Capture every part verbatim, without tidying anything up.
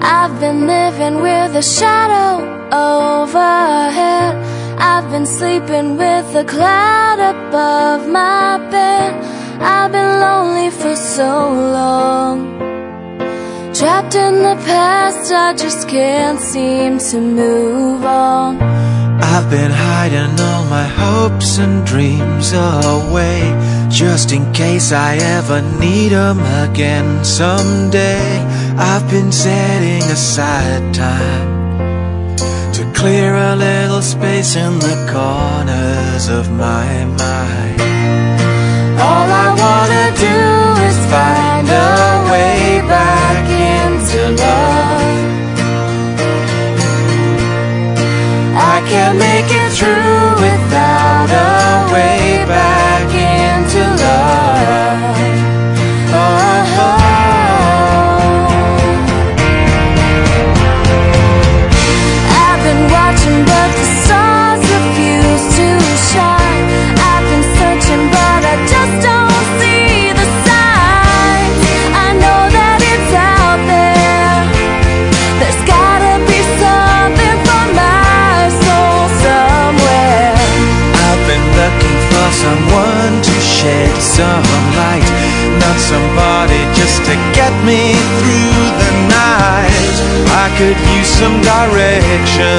I've been living with a shadow overhead. I've been sleeping with a cloud above my bed. I've been lonely for so long, trapped in the past, I just can't seem to move on. I've been hiding all my hopes and dreams away, just in case I ever need them again someday. I've been setting aside time to clear a little space in the corners of my mind. All I wanna do is find a way back into love. I can't make it through without a way back into love. Oh, oh. I've been watching but the stars refuse to shine. I've been searching but I just don't see the signs. I know that it's out there. There's gotta be something for my soul somewhere. I've been looking for someone to shed some light, not somebody just to get me through the night. I could use some direction,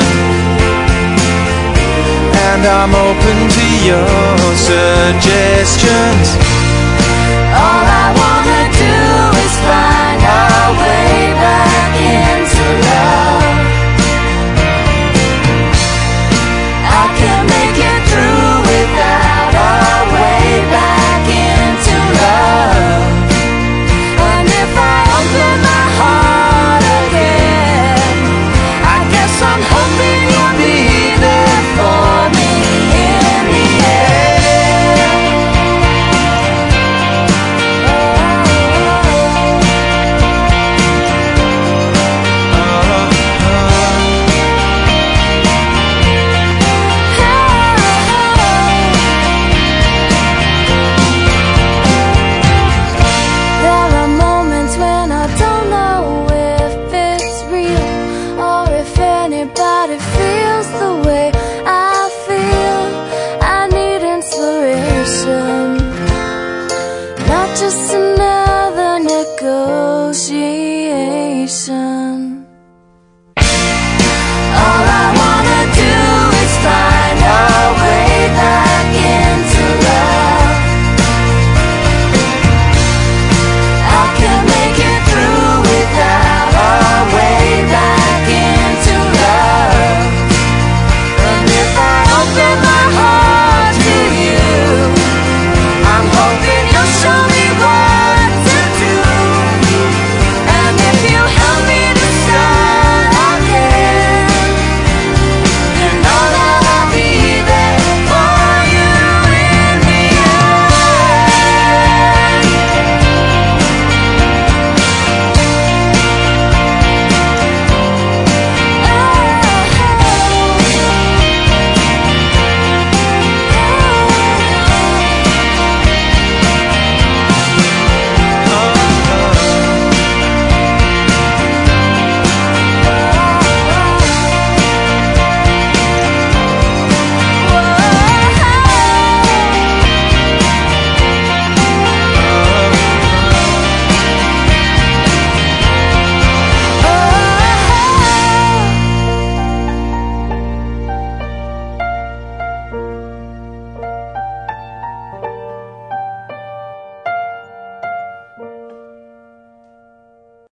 and I'm open to your suggestions. All I wanna do is find our way back into love. I can't make it through without our way back into love. And if I open my heart again, I guess I'm hoping you'll be there for me in the end. There are moments when I don't know if it's real or if anybody feels the way I feel. I need inspiration, not just enough.